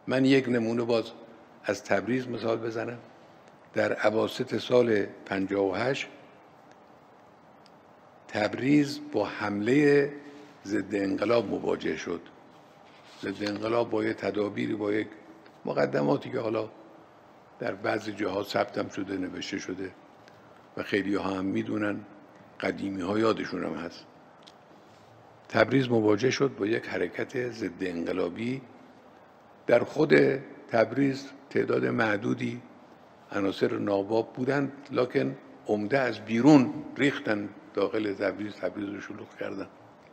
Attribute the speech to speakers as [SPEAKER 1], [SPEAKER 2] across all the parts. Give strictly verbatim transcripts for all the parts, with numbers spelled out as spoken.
[SPEAKER 1] من یک نمونه باز از تبریز مثال بزنم. در اواسط سال پنجاه و هشت تبریز با حمله ضد انقلاب مواجه شد. ضد انقلاب با یک تدابیری، با یک مقدماتی که حالا در بعضی جاها ثبت هم شده، نوشته شده و خیلی ها هم میدونن، قدیمی ها یادشون هم هست. تبریز مواجه شد با یک حرکت ضد انقلابی. در خود تبریز تعداد معدودی عناصر ناباب بودند، لکن عمده از بیرون ریختن داخل تبریز، تبریز رو شلوغ کردن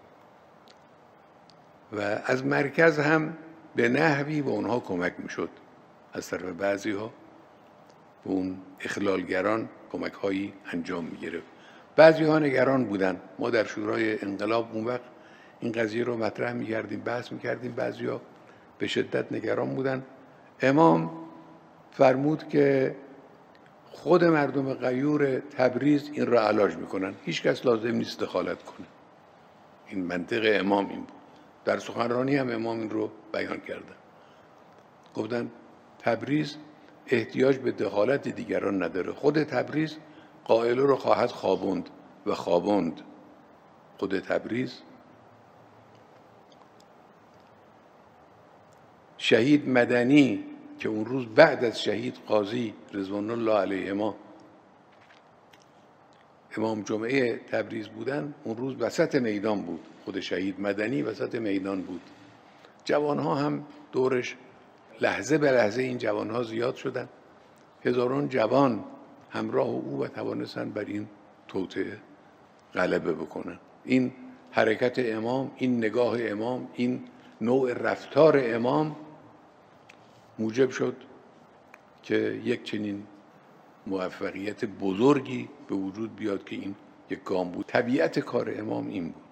[SPEAKER 1] و از مرکز هم به نحوی به اونها کمک میشد. از طرف بعضی ها به اون اخلالگران کمک هایی انجام میگرفت. بعضی ها نگران بودن. ما در شورای انقلاب اون وقت این قضیه رو مطرح میکردیم، بحث میکردیم. بعضی ها به شدت نگران بودن. امام فرمود که خود مردم غیور تبریز این را علاج میکنن، هیچ کس لازم نیست دخالت کنه. این منطق امام این بود. در سخنرانی هم امام این رو بیان کردن. گفتن تبریز احتیاج به دخالت دیگران نداره، خود تبریز قائله رو خواهد خوابوند و خوابوند. خود تبریز. شهید مدنی که اون روز بعد از شهید قاضی رضوان الله علیهما امام جمعه تبریز بودن، اون روز وسط میدان بود. خود شهید مدنی وسط میدان بود. جوانها هم دورش، لحظه به لحظه این جوانها زیاد شدن. هزاران جوان همراه او و توانستن بر این توطئه غلبه بکنن. این حرکت امام، این نگاه امام، این نوع رفتار امام موجب شد که یک چنین موفقیت بزرگی به وجود بیاد که این یک گام بود. طبیعت کار امام این بود.